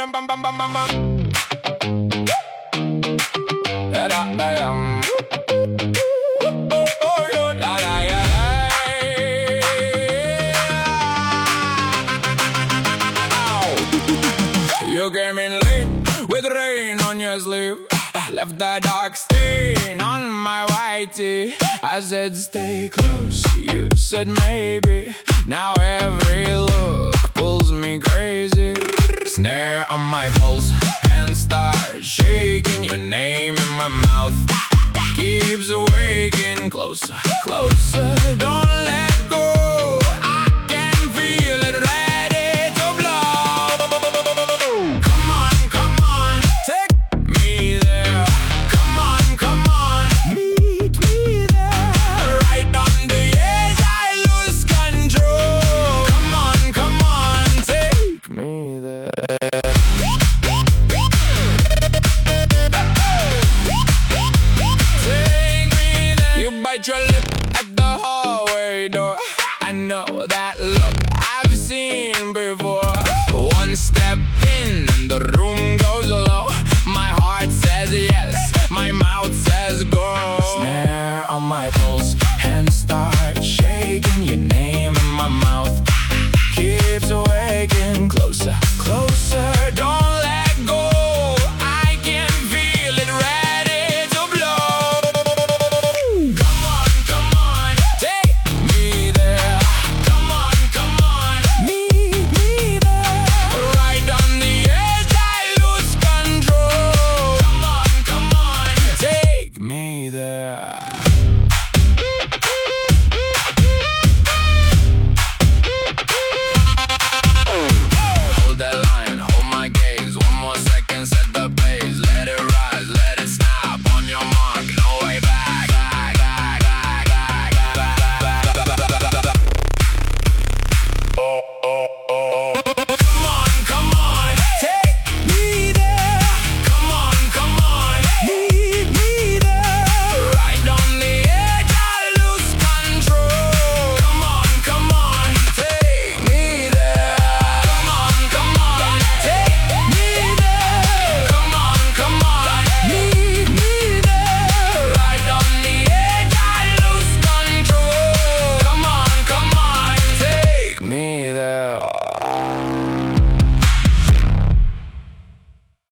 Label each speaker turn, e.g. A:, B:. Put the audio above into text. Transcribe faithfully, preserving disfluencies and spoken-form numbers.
A: bam bam bam bam bam bam. Da da da dum. Oh oh yo da da ya. You came in late with rain on your sleeve, left a dark stain on my white tee. I said stay close, you said maybe. Now every look pulls me crazy. Snare on my pulse and start shaking. Your name in my mouth keeps waking. Closer, closer, don't let go. I can feel it ready to blow. Come on, come on, take me there. Come on, come on, meet me there. Right on the edge, I lose control. Come on, come on, take me there. Bite your lip at the hallway door. I know that look I've seen before. One step in and the